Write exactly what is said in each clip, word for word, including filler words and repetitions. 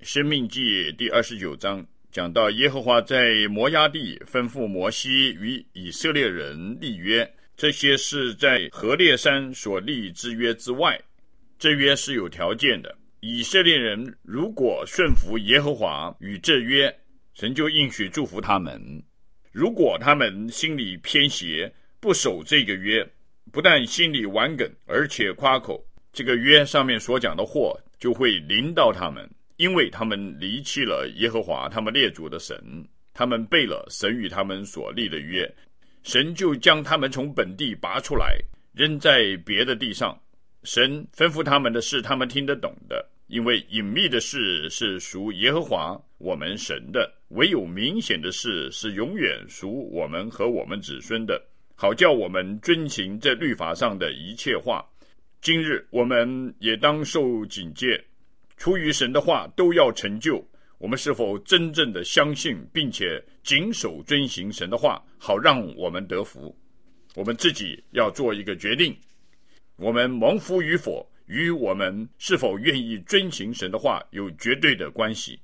申命记第二十九章讲到耶和华在摩押地吩咐摩西与以色列人立约，这些是在何烈山所立之约之外，这约是有条件的。以色列人如果顺服耶和华与这约，神就应许祝福他们。如果他们心里偏邪，不守这个约，不但心里顽梗，而且夸口，这个约上面所讲的祸就会临到他们，因为他们离弃了耶和华他们列祖的神，他们背了神与他们所立的约，神就将他们从本地拔出来，扔在别的地上。神吩咐他们的事他们听得懂的，因为隐秘的事是属耶和华我们神的，唯有明显的事是永远属我们和我们子孙的，好叫我们遵行这律法上的一切话。今日我们也当受警戒，出于神的话都要成就。我们是否真正的相信并且谨守遵行神的话，好让我们得福？我们自己要做一个决定，我们蒙福与否与我们是否愿意遵行神的话有绝对的关系。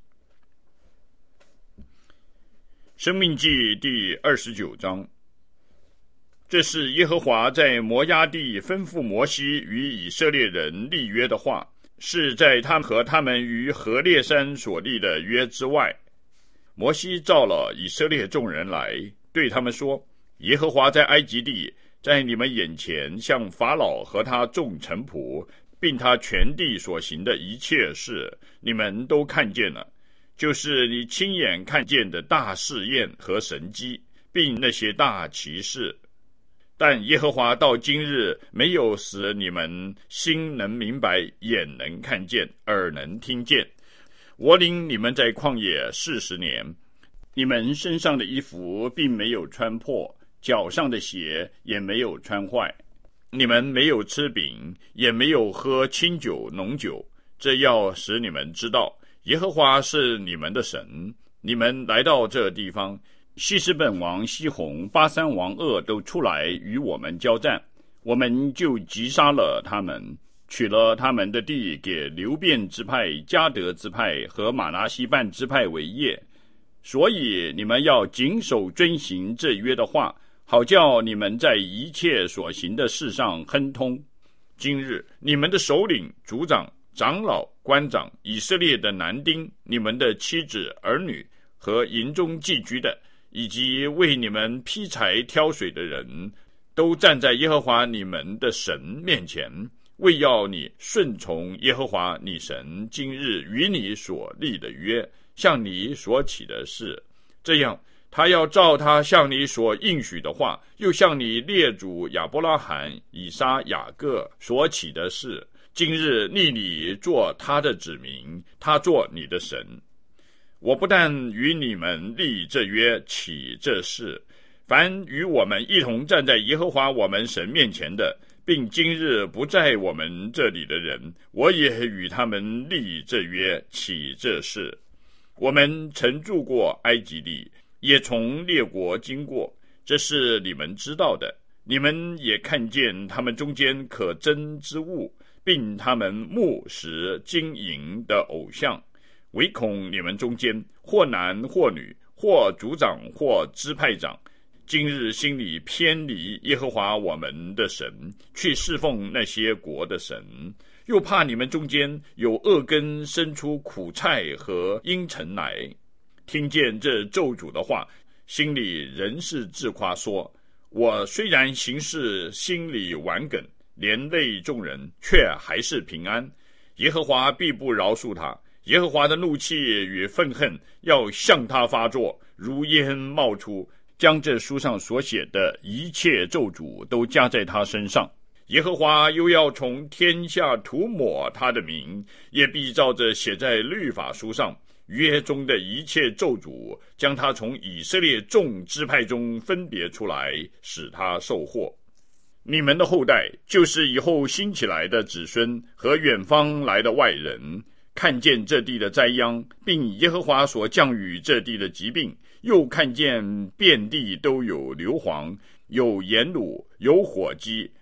申命记第二十九章，这是耶和华在摩押地吩咐摩西与以色列人立约的话，是在他们和他们于何烈山所立的约之外。摩西召了以色列众人来，对他们说：耶和华在埃及地，在你们眼前向法老和他众臣仆，并他全地所行的一切事，你们都看见了，就是你亲眼看见的大试验和神迹，并那些大奇事。但耶和华到今日没有使你们心能明白，眼能看见，耳能听见。我领你们在旷野四十年，你们身上的衣服并没有穿破，脚上的鞋也没有穿坏。你们没有吃饼，也没有喝清酒浓酒，这要使你们知道耶和华是你们的神。你们来到这地方，希实本王西宏、巴珊王噩都出来与我们交战，我们就击杀了他们，取了他们的地，给流便支派、迦得支派和玛拿西半支派为业。所以你们要谨守遵行这约的话，好叫你们在一切所行的事上亨通。今日你们的首领、族长、长老、官长、以色列的男丁、你们的妻子、儿女和营中寄居的，以及为你们劈柴挑水的人，都站在耶和华你们的神面前，为要你顺从耶和华你神今日与你所立的约，向你所起的事。这样他要照他向你所应许的话，又向你列祖亚伯拉罕、以撒、雅各所起的事，今日立你做他的子民，他做你的神。我不但与你们立这约，起这事，凡与我们一同站在耶和华我们神面前的，并今日不在我们这里的人，我也与他们立这约，起这事。我们曾住过埃及地，也从列国经过，这是你们知道的。你们也看见他们中间可憎之物，并他们牧食金银的偶像，唯恐你们中间或男或女，或族长或支派长，今日心里偏离耶和华我们的神，去侍奉那些国的神，又怕你们中间有恶根生出苦菜和阴沉来。听见这咒诅的话，心里仍是自夸说：我虽然行事心里顽梗，连累众人，却还是平安。耶和华必不饶恕他，耶和华的怒气与愤恨要向他发作，如烟冒出，将这书上所写的一切咒诅都加在他身上。耶和华又要从天下涂抹他的名，也必照着写在律法书上约中的一切咒诅，将他从以色列众支派中分别出来，使他受祸。你们的后代，就是以后兴起来的子孙和远方来的外人，看见这地的灾殃，并耶和华所降雨这地的疾病，又看见遍地都有硫磺，有盐卤，有火鸡，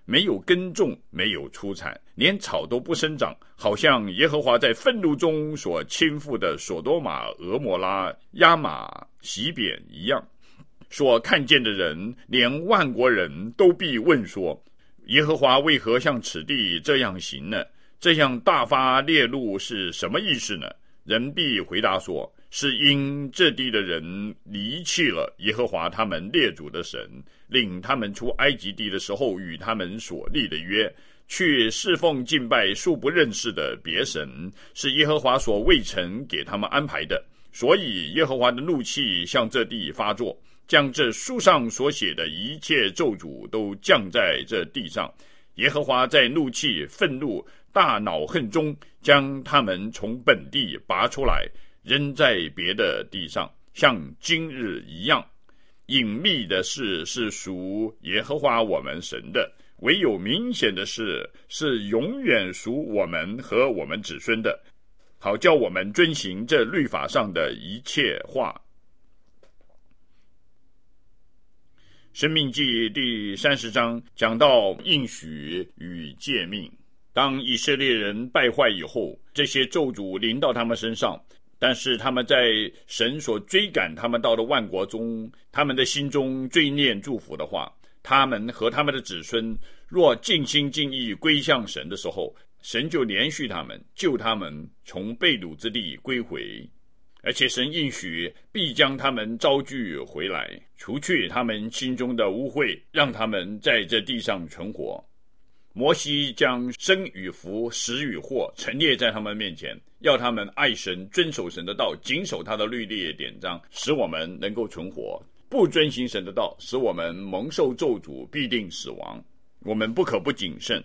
没有耕种，没有出产，连草都不生长，好像耶和华在愤怒中所倾覆的所多玛、俄摩拉、亚玛、洗扁一样。所看见的人，连万国人都必问说，耶和华为何向此地这样行呢？这样大发烈怒是什么意思呢？人必回答说，是因这地的人离弃了耶和华他们列祖的神，领他们出埃及地的时候与他们所立的约，去侍奉敬拜素不认识的别神，是耶和华所未曾给他们安排的。所以耶和华的怒气向这地发作，将这书上所写的一切咒诅都降在这地上。耶和华在怒气、愤怒、大恼恨中，将他们从本地拔出来，扔在别的地上，像今日一样。隐秘的事是属耶和华我们神的，唯有明显的事是永远属我们和我们子孙的，好叫我们遵行这律法上的一切话。申命记第三十章讲到应许与诫命。当以色列人败坏以后，这些咒诅临到他们身上，但是他们在神所追赶他们到的万国中，他们的心中追念祝福的话，他们和他们的子孙若尽心尽意归向神的时候，神就连续他们，救他们从被掳之地归回。而且神应许必将他们招聚回来，除去他们心中的污秽，让他们在这地上存活。摩西将生与福、死与祸陈列在他们面前，要他们爱神、遵守神的道，谨守他的律例典章，使我们能够存活。不遵行神的道，使我们蒙受咒诅，必定死亡。我们不可不谨慎。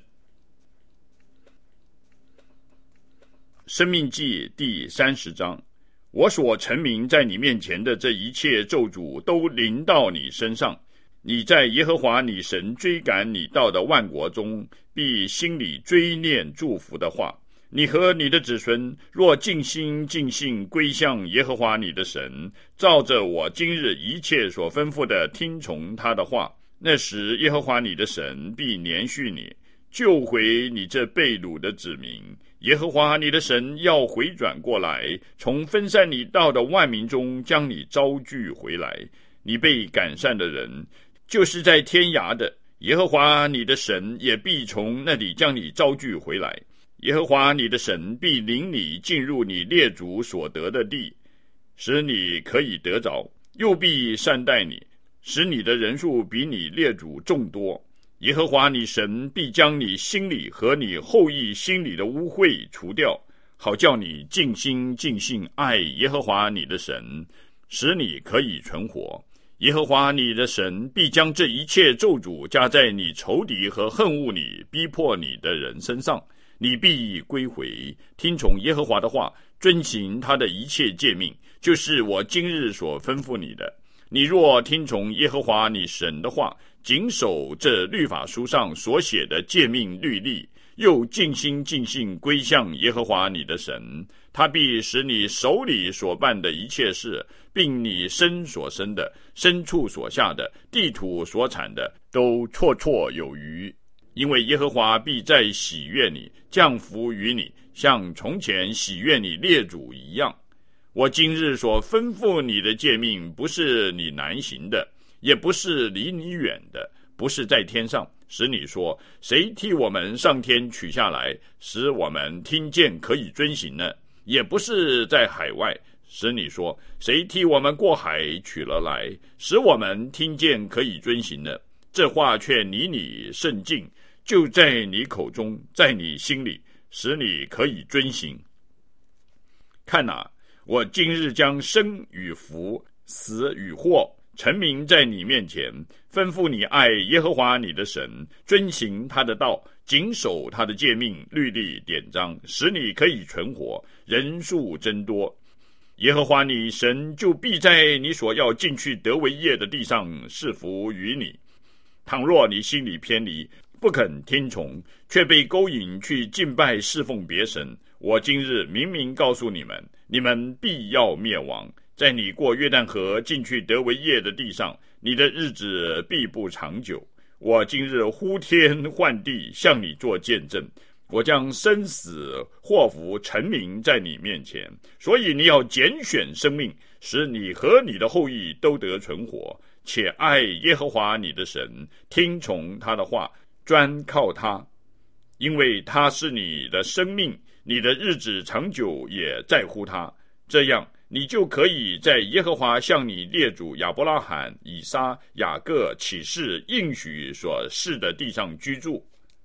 申命记第三十章，我所陈明在你面前的这一切咒诅都临到你身上，你在耶和华你神追赶你到的万国中，必心里追念祝福的话。你和你的子孙若尽心尽性归向耶和华你的神，照着我今日一切所吩咐的听从他的话，那时耶和华你的神必连续你，救回你这被掳的子民。耶和华你的神要回转过来，从分散你到的万民中将你招聚回来。你被赶散的人，就是在天涯的，耶和华你的神也必从那里将你招聚回来。耶和华你的神必领你进入你列祖所得的地，使你可以得着，又必善待你，使你的人数比你列祖众多。耶和华你神必将你心里和你后裔心里的污秽除掉，好叫你尽心尽性爱耶和华你的神，使你可以存活。耶和华你的神必将这一切咒诅加在你仇敌和恨恶你、逼迫你的人身上，你必归回，听从耶和华的话，遵行他的一切诫命，就是我今日所吩咐你的。你若听从耶和华你神的话，谨守这律法书上所写的诫命律例，又尽心尽性归向耶和华你的神，他必使你手里所办的一切事，并你身所生的、牲畜所下的、地土所产的，都绰绰有余。因为耶和华必再喜悦你，降福于你，像从前喜悦你列祖一样。我今日所吩咐你的诫命，不是你难行的，也不是离你远的，不是在天上，使你说，谁替我们上天取下来，使我们听见可以遵行呢？也不是在海外，使你说，谁替我们过海取了来，使我们听见可以遵行呢？这话却离你甚近，就在你口中，在你心里，使你可以遵行。看哪，我今日将生与福、死与祸陈明在你面前，吩咐你爱耶和华你的神，遵行他的道，谨守他的诫命、律例、典章，使你可以存活，人数增多。耶和华你神就必在你所要进去得为业的地上赐福于你。倘若你心里偏离，不肯听从，却被勾引去敬拜侍奉别神，我今日明明告诉你们，你们必要灭亡。在你过约旦河进去得为业的地上，你的日子必不长久。 我今日呼天唤地，向你做见证，我将生死祸福陈明在你面前，所以你要拣选生命，使你和你的后裔都得存活，且爱耶和华你的神，听从他的话，专靠他，因为他是你的生命，你的日子长久也在乎他。这样你就可以在耶和华向你列祖亚伯拉罕、以撒、雅各起誓应许所示的地上居住。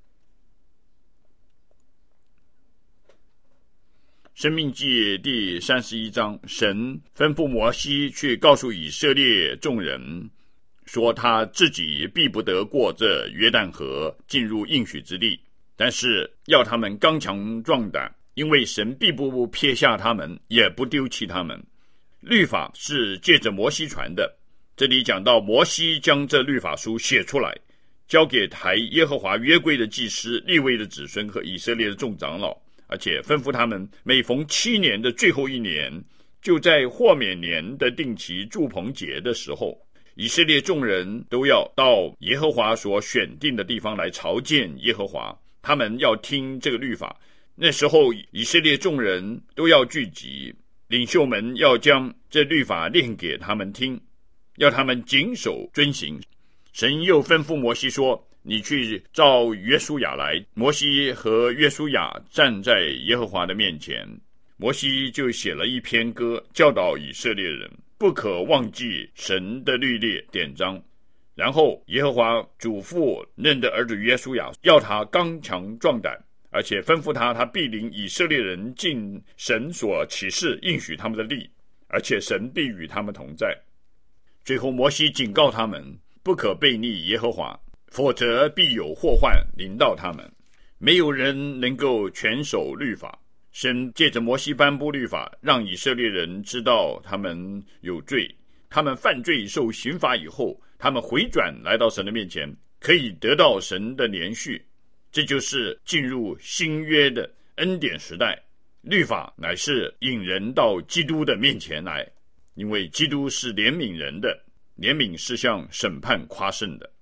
申命记第三十一章，神吩咐摩西去告诉以色列众人，说他自己必不得过这约旦河进入应许之地，但是要他们刚强壮胆，因为神必不撇下他们，也不丢弃他们。律法是借着摩西传的，这里讲到摩西将这律法书写出来，交给抬耶和华约柜的祭司、利未的子孙和以色列的众长老，而且吩咐他们每逢七年的最后一年，就在豁免年的定期住棚节的时候，以色列众人都要到耶和华所选定的地方来朝见耶和华，他们要听这个律法。那时候以色列众人都要聚集，领袖们要将这律法念给他们听，要他们谨守遵行。神又吩咐摩西说，你去召约书亚来。摩西和约书亚站在耶和华的面前，摩西就写了一篇歌，教导以色列人不可忘记神的律例典章。然后耶和华嘱咐嫩的儿子约书亚，要他刚强壮胆，而且吩咐他，他必领以色列人进神所启示应许他们的地，而且神必与他们同在。最后摩西警告他们，不可悖逆耶和华，否则必有祸患临到他们。没有人能够全守律法，神借着摩西颁布律法，让以色列人知道他们有罪，他们犯罪受刑罚以后，他们回转来到神的面前，可以得到神的连续。这就是进入新约的恩典时代。律法乃是引人到基督的面前来，因为基督是怜悯人的，怜悯是向审判夸胜的。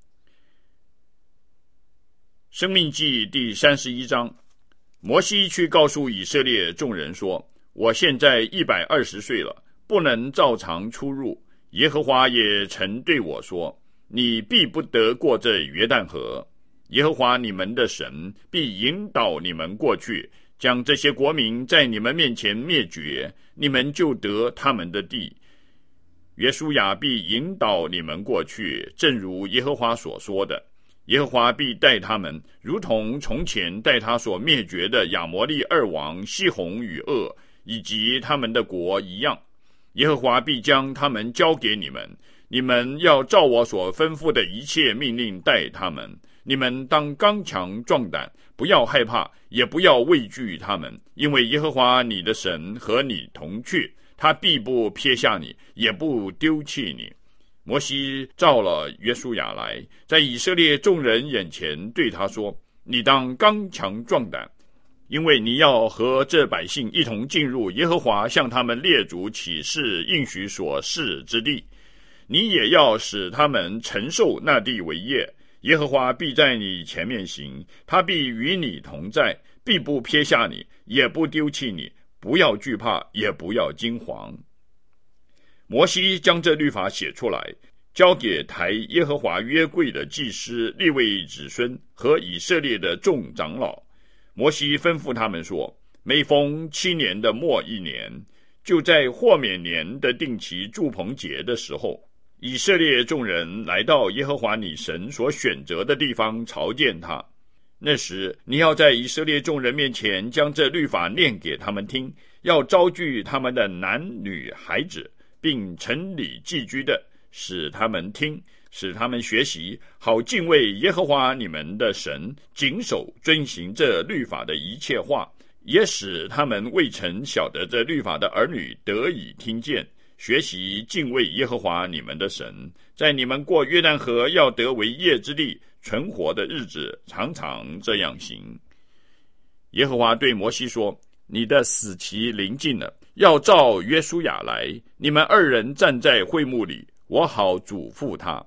申命记第三十一章，摩西去告诉以色列众人说，我现在一百二十岁了，不能照常出入。耶和华也曾对我说，你必不得过这约旦河。耶和华你们的神必引导你们过去，将这些国民在你们面前灭绝，你们就得他们的地。约书亚必引导你们过去，正如耶和华所说的。耶和华必带他们，如同从前带他所灭绝的亚摩利二王西宏与噩，以及他们的国一样。耶和华必将他们交给你们，你们要照我所吩咐的一切命令待他们。你们当刚强壮胆，不要害怕，也不要畏惧他们，因为耶和华你的神和你同去，他必不撇下你，也不丢弃你。摩西召了约书亚来，在以色列众人眼前对他说，你当刚强壮胆，因为你要和这百姓一同进入耶和华向他们列祖起誓应许所示之地，你也要使他们承受那地为业。耶和华必在你前面行，他必与你同在，必不撇下你，也不丢弃你，不要惧怕，也不要惊惶。摩西将这律法写出来，交给抬耶和华约柜的祭司、利未子孙和以色列的众长老。摩西吩咐他们说，每逢七年的末一年，就在豁免年的定期住棚节的时候，以色列众人来到耶和华你神所选择的地方朝见他。那时你要在以色列众人面前将这律法念给他们听，要招聚他们的男女孩子，并城里寄居的，使他们听，使他们学习，好敬畏耶和华你们的神，谨守遵行这律法的一切话，也使他们未曾晓得这律法的儿女得以听见，学习敬畏耶和华你们的神，在你们过约旦河要得为业之地存活的日子，常常这样行。耶和华对摩西说，你的死期临近了，要召约书亚来，你们二人站在会幕里，我好嘱咐他。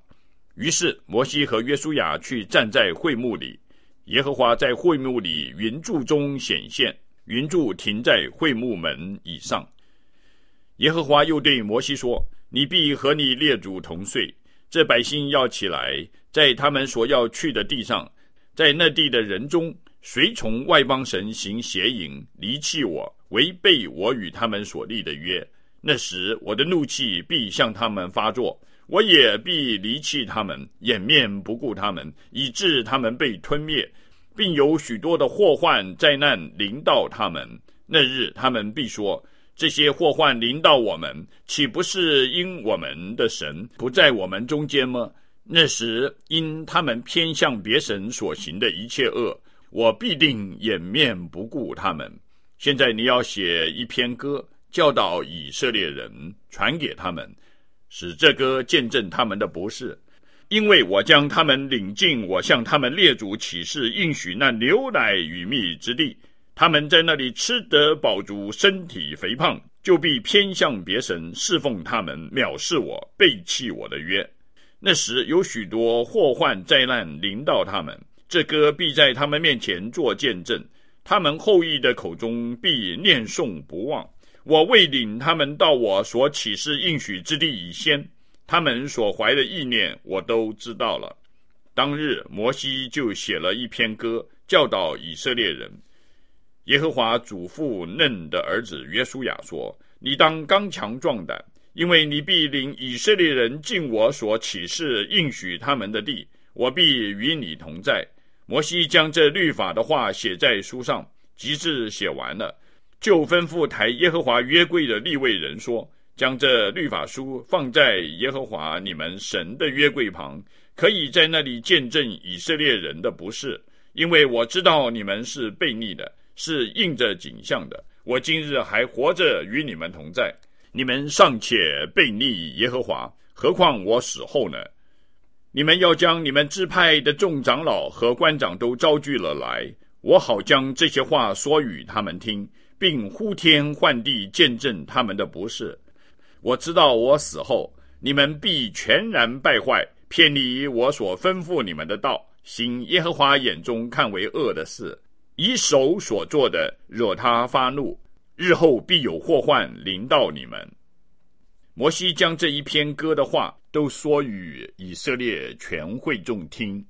于是摩西和约书亚去站在会幕里，耶和华在会幕里云柱中显现，云柱停在会幕门以上。耶和华又对摩西说，你必和你列祖同睡，这百姓要起来，在他们所要去的地上，在那地的人中，随从外邦神行邪淫，离弃我，违背我与他们所立的约。那时我的怒气必向他们发作，我也必离弃他们，掩面不顾他们，以致他们被吞灭，并有许多的祸患灾难临到他们。那日他们必说，这些祸患临到我们，岂不是因我们的神不在我们中间吗？那时因他们偏向别神所行的一切恶，我必定掩面不顾他们。现在你要写一篇歌，教导以色列人，传给他们，使这歌见证他们的不是。因为我将他们领进我向他们列祖起誓应许那牛奶与蜜之地，他们在那里吃得饱足，身体肥胖，就必偏向别神，侍奉他们，藐视我，背弃我的约。那时有许多祸患灾难临到他们，这歌必在他们面前做见证，他们后裔的口中必念诵不忘。我未领他们到我所起誓应许之地以先，他们所怀的意念我都知道了。当日摩西就写了一篇歌，教导以色列人。耶和华嘱咐嫩的儿子约书亚说，你当刚强壮胆，因为你必领以色列人进我所起誓应许他们的地，我必与你同在。摩西将这律法的话写在书上，及至写完了，就吩咐抬耶和华约柜的利未人说，将这律法书放在耶和华你们神的约柜旁，可以在那里见证以色列人的不是，因为我知道你们是悖逆的，是应着景象的。我今日还活着与你们同在，你们尚且悖逆耶和华，何况我死后呢？你们要将你们支派的众长老和官长都招聚了来，我好将这些话说与他们听，并呼天唤地见证他们的不是。我知道我死后，你们必全然败坏，偏离我所吩咐你们的道，行耶和华眼中看为恶的事，以手所做的惹他发怒，日后必有祸患临到你们。摩西将这一篇歌的话都说与以色列全会众听。